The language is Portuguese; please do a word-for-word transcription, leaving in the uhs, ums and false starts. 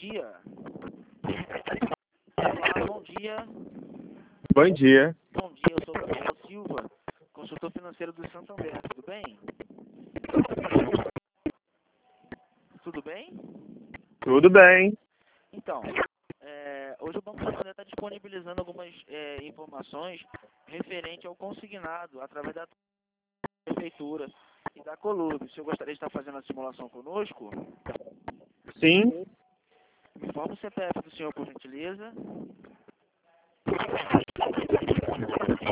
dia. Olá, bom dia. Bom dia. Bom dia, eu sou o Gabriel Silva, consultor financeiro do Santander. Tudo bem? Tudo bem? Tudo bem. Então, é, hoje o Banco Santander está disponibilizando algumas é, informações referente ao consignado através da prefeitura e da Colube. O senhor gostaria de estar fazendo a simulação conosco? Sim. Me informa o C P F do senhor, por gentileza.